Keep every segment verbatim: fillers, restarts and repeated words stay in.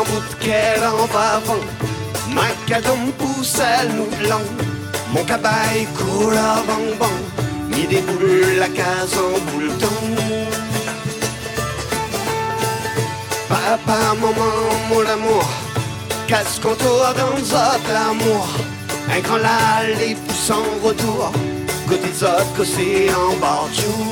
bout de quai en avant. Macadam pousse à nous blanc. Mon cabaye coule à bang bang. Mis des boules, la case en bouleton. Papa, maman, mon amour, casse contour dans notre amour. Un grand lal et pousse en retour. Côté zot, cossé en bordure.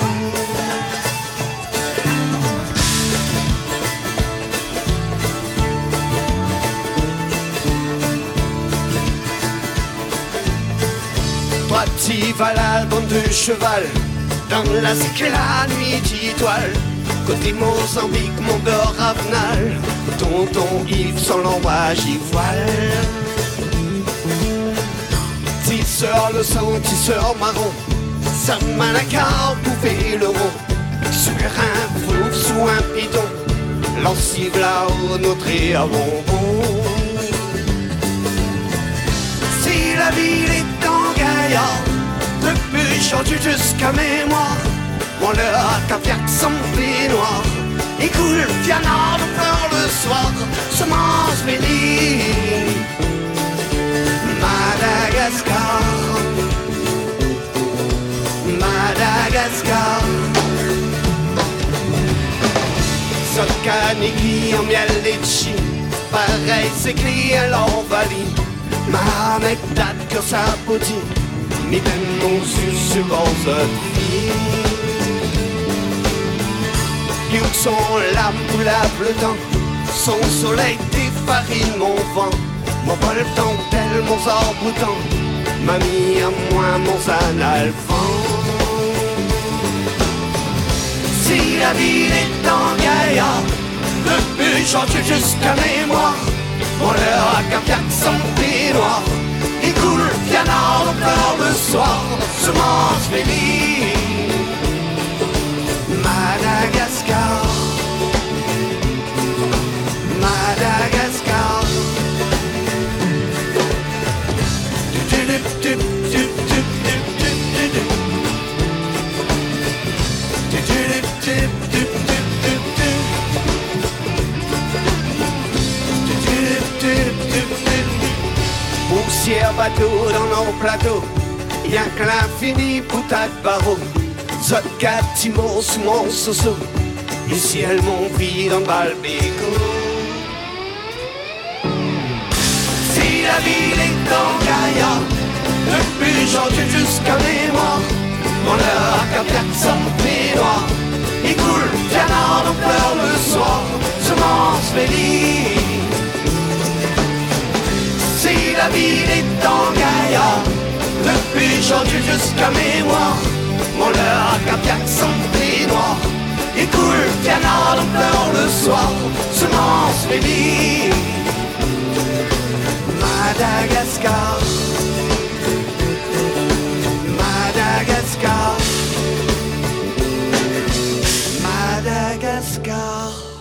Trois petits valales, bande de cheval. Dans la cycle, la nuit d'étoile. Côté Mozambique, mon beurre avenal. Tonton Yves, son langage ivoile. Tisseur, le sang, tisseur marron. Sa manacard pouvait le rond. Sur un fauve, sous un bidon. L'ancive là-haut, notre et à bonbon. Si la ville est en gaillard, depuis chantu jusqu'à mémoire, mon leur caviar sans noir. Il coule pianard de peur le soir, semence bénie. Madagascar, Madagascar. Sokaniki en miel et chi, pareil c'est clé à l'envali. Ma mec date que ça bouti, mi ben mon sus sur onze filles. Son lame pour lave le temps, son soleil défarine mon vent. Mon bol dentelle, mon arboutant, mamie à moi, mon analphant. Si la ville est en gaillard, depuis j'en tue jusqu'à mémoire. Mon leur à caviar sans noir, il coule pianard au peur le soir, semence bénie. Madagascar, Madagascar. Poussière bateau dans nos plateaux, y'a que l'infini boutade barreau. Zot Timo sous mon soso, ici elle m'ont pris dans le balbéco. Si la ville est en gaillard, depuis j'en tue jusqu'à mémoire. Mon heure à caviar sans noir, il coule pianard en pleurs le soir, semence bénie. Si la ville est en gaillard, depuis j'en tue jusqu'à mémoire. Mon leur à caviar sans noir, il coule pianard en pleurs le soir, semence bénie. Madagascar, Madagascar, Madagascar.